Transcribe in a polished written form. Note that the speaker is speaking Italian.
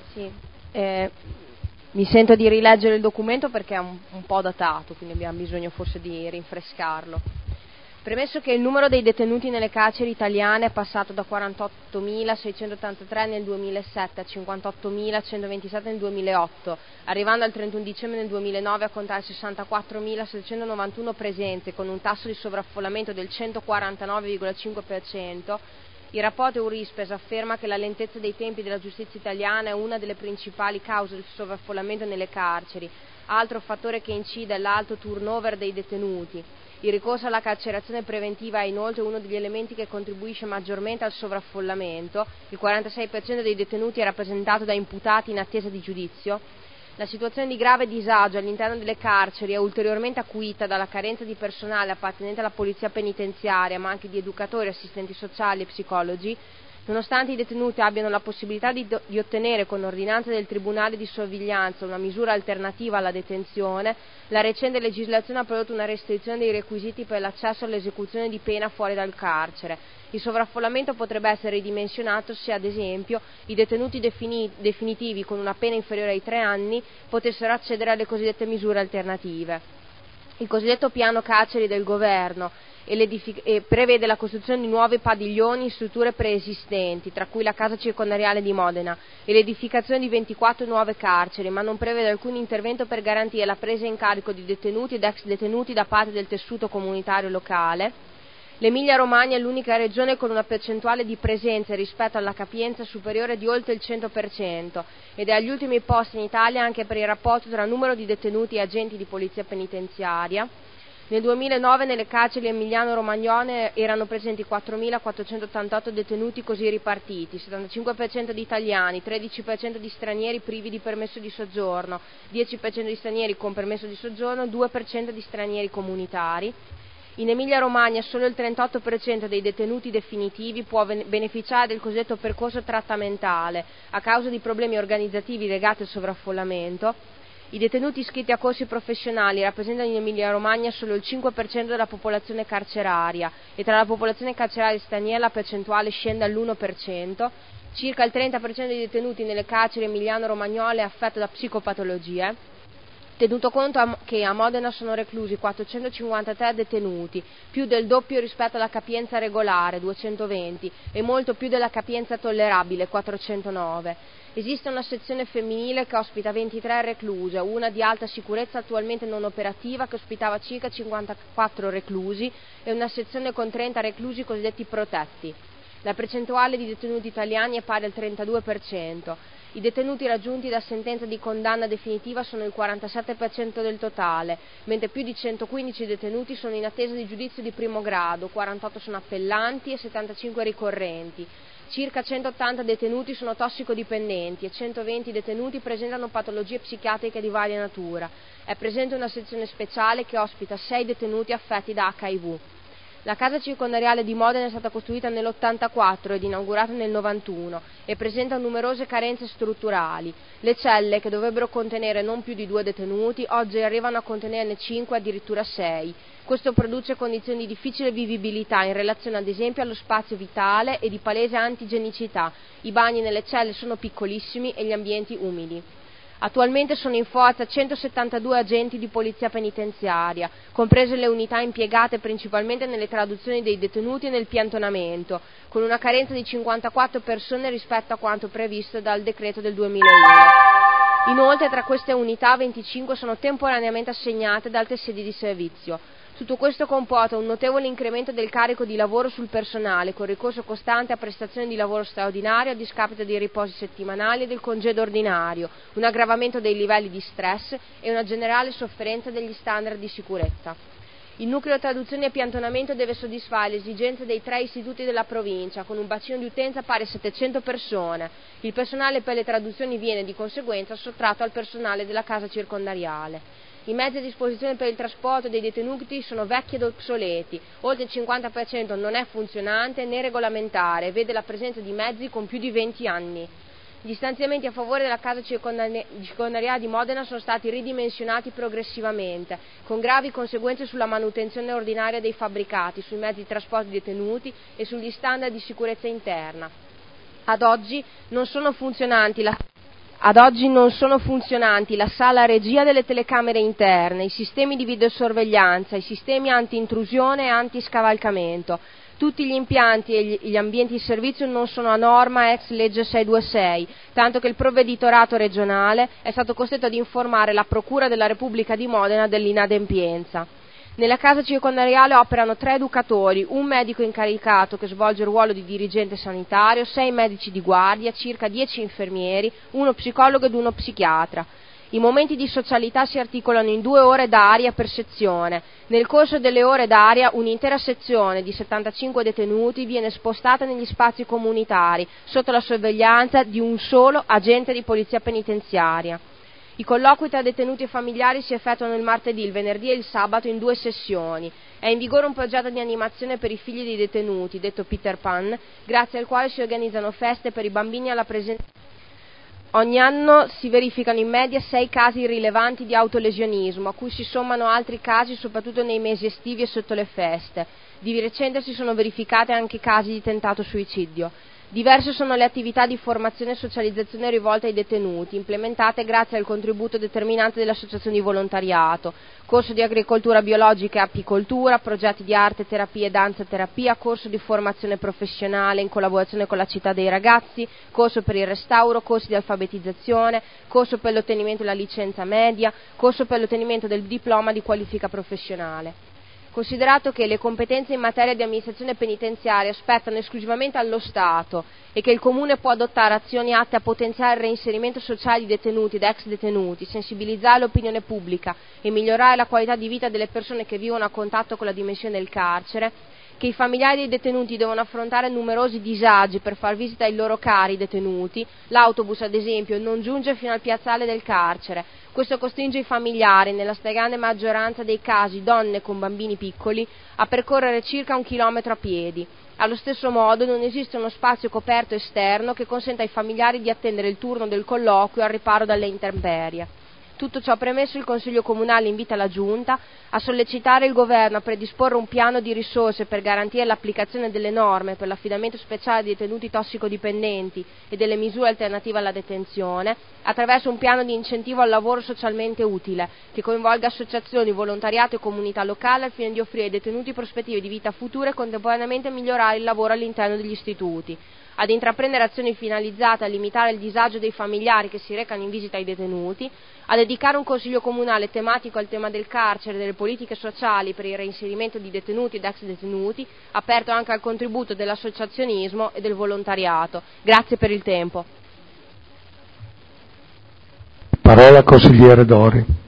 Sì, mi sento di rileggere il documento perché è un po' datato, quindi abbiamo bisogno forse di rinfrescarlo. Premesso che il numero dei detenuti nelle carceri italiane è passato da 48.683 nel 2007 a 58.127 nel 2008, arrivando al 31 dicembre del 2009 a contare 64.791 presenze con un tasso di sovraffollamento del 149,5%, il rapporto Eurispes afferma che la lentezza dei tempi della giustizia italiana è una delle principali cause del sovraffollamento nelle carceri. Altro fattore che incide è l'alto turnover dei detenuti. Il ricorso alla carcerazione preventiva è inoltre uno degli elementi che contribuisce maggiormente al sovraffollamento. Il 46% dei detenuti è rappresentato da imputati in attesa di giudizio. La situazione di grave disagio all'interno delle carceri è ulteriormente acuita dalla carenza di personale appartenente alla polizia penitenziaria, ma anche di educatori, assistenti sociali e psicologi. Nonostante i detenuti abbiano la possibilità di ottenere con ordinanza del Tribunale di sorveglianza una misura alternativa alla detenzione, la recente legislazione ha prodotto una restrizione dei requisiti per l'accesso all'esecuzione di pena fuori dal carcere. Il sovraffollamento potrebbe essere ridimensionato se, ad esempio, i detenuti definitivi con una pena inferiore ai 3 anni potessero accedere alle cosiddette misure alternative. Il cosiddetto piano carceri del governo prevede la costruzione di nuovi padiglioni in strutture preesistenti, tra cui la casa circondariale di Modena, e l'edificazione di 24 nuove carceri, ma non prevede alcun intervento per garantire la presa in carico di detenuti ed ex detenuti da parte del tessuto comunitario locale. L'Emilia-Romagna è l'unica regione con una percentuale di presenze rispetto alla capienza superiore di oltre il 100% ed è agli ultimi posti in Italia anche per il rapporto tra numero di detenuti e agenti di polizia penitenziaria. Nel 2009 nelle carceri emiliano-romagnole erano presenti 4.488 detenuti così ripartiti, 75% di italiani, 13% di stranieri privi di permesso di soggiorno, 10% di stranieri con permesso di soggiorno, 2% di stranieri comunitari. In Emilia-Romagna solo il 38% dei detenuti definitivi può beneficiare del cosiddetto percorso trattamentale a causa di problemi organizzativi legati al sovraffollamento. I detenuti iscritti a corsi professionali rappresentano in Emilia-Romagna solo il 5% della popolazione carceraria e tra la popolazione carceraria straniera la percentuale scende all'1%. Circa il 30% dei detenuti nelle carceri emiliano-romagnole è affetto da psicopatologie. Tenuto conto che a Modena sono reclusi 453 detenuti, più del doppio rispetto alla capienza regolare, 220, e molto più della capienza tollerabile, 409. Esiste una sezione femminile che ospita 23 recluse, una di alta sicurezza attualmente non operativa che ospitava circa 54 reclusi e una sezione con 30 reclusi cosiddetti protetti. La percentuale di detenuti italiani è pari al 32%. I detenuti raggiunti da sentenza di condanna definitiva sono il 47% del totale, mentre più di 115 detenuti sono in attesa di giudizio di primo grado, 48 sono appellanti e 75 ricorrenti. Circa 180 detenuti sono tossicodipendenti e 120 detenuti presentano patologie psichiatriche di varia natura. È presente una sezione speciale che ospita 6 detenuti affetti da HIV. La casa circondariale di Modena è stata costruita nell'84 ed inaugurata nel 91 e presenta numerose carenze strutturali. Le celle, che dovrebbero contenere non più di 2 detenuti, oggi arrivano a contenerne 5, addirittura 6. Questo produce condizioni di difficile vivibilità in relazione ad esempio allo spazio vitale e di palese antigenicità. I bagni nelle celle sono piccolissimi e gli ambienti umidi. Attualmente sono in forza 172 agenti di polizia penitenziaria, comprese le unità impiegate principalmente nelle traduzioni dei detenuti e nel piantonamento, con una carenza di 54 persone rispetto a quanto previsto dal decreto del 2001. Inoltre tra queste unità 25 sono temporaneamente assegnate da altre sedi di servizio. Tutto questo comporta un notevole incremento del carico di lavoro sul personale, con ricorso costante a prestazioni di lavoro straordinario a discapito dei riposi settimanali e del congedo ordinario, un aggravamento dei livelli di stress e una generale sofferenza degli standard di sicurezza. Il nucleo traduzione e piantonamento deve soddisfare le esigenze dei 3 istituti della provincia, con un bacino di utenza pari a 700 persone. Il personale per le traduzioni viene di conseguenza sottratto al personale della casa circondariale. I mezzi a disposizione per il trasporto dei detenuti sono vecchi ed obsoleti, oltre il 50% non è funzionante né regolamentare e vede la presenza di mezzi con più di 20 anni. Gli stanziamenti a favore della casa circondariale di Modena sono stati ridimensionati progressivamente, con gravi conseguenze sulla manutenzione ordinaria dei fabbricati, sui mezzi di trasporto dei detenuti e sugli standard di sicurezza interna. Ad oggi non sono funzionanti Ad oggi non sono funzionanti la sala regia delle telecamere interne, i sistemi di videosorveglianza, i sistemi anti-intrusione e anti-scavalcamento. Tutti gli impianti e gli ambienti di servizio non sono a norma ex legge 626, tanto che il provveditorato regionale è stato costretto ad informare la Procura della Repubblica di Modena dell'inadempienza. Nella casa circondariale operano 3 educatori, un medico incaricato che svolge il ruolo di dirigente sanitario, 6 medici di guardia, circa 10 infermieri, uno psicologo ed uno psichiatra. I momenti di socialità si articolano in 2 ore d'aria per sezione. Nel corso delle ore d'aria un'intera sezione di 75 detenuti viene spostata negli spazi comunitari, sotto la sorveglianza di un solo agente di polizia penitenziaria. I colloqui tra detenuti e familiari si effettuano il martedì, il venerdì e il sabato in 2 sessioni. È in vigore un progetto di animazione per i figli dei detenuti, detto Peter Pan, grazie al quale si organizzano feste per i bambini alla presenza. Ogni anno si verificano in media 6 casi rilevanti di autolesionismo, a cui si sommano altri casi soprattutto nei mesi estivi e sotto le feste. Di recente si sono verificati anche casi di tentato suicidio. Diverse sono le attività di formazione e socializzazione rivolte ai detenuti, implementate grazie al contributo determinante delle associazioni di volontariato, corso di agricoltura biologica e apicoltura, progetti di arte, terapia e danza terapia, corso di formazione professionale in collaborazione con la città dei ragazzi, corso per il restauro, corsi di alfabetizzazione, corso per l'ottenimento della licenza media, corso per l'ottenimento del diploma di qualifica professionale. Considerato che le competenze in materia di amministrazione penitenziaria spettano esclusivamente allo Stato e che il Comune può adottare azioni atte a potenziare il reinserimento sociale di detenuti ed ex detenuti, sensibilizzare l'opinione pubblica e migliorare la qualità di vita delle persone che vivono a contatto con la dimensione del carcere, che i familiari dei detenuti devono affrontare numerosi disagi per far visita ai loro cari detenuti, l'autobus ad esempio non giunge fino al piazzale del carcere. Questo costringe i familiari, nella stragrande maggioranza dei casi donne con bambini piccoli, a percorrere circa 1 chilometro a piedi. Allo stesso modo non esiste uno spazio coperto esterno che consenta ai familiari di attendere il turno del colloquio al riparo dalle intemperie. Tutto ciò premesso, il Consiglio Comunale invita la Giunta a sollecitare il Governo a predisporre un piano di risorse per garantire l'applicazione delle norme per l'affidamento speciale di detenuti tossicodipendenti e delle misure alternative alla detenzione, attraverso un piano di incentivo al lavoro socialmente utile, che coinvolga associazioni, volontariato e comunità locale al fine di offrire ai detenuti prospettive di vita future e contemporaneamente migliorare il lavoro all'interno degli istituti. Ad intraprendere azioni finalizzate a limitare il disagio dei familiari che si recano in visita ai detenuti, a dedicare un consiglio comunale tematico al tema del carcere e delle politiche sociali per il reinserimento di detenuti ed ex detenuti, aperto anche al contributo dell'associazionismo e del volontariato. Grazie per il tempo. Parola consigliere Dori.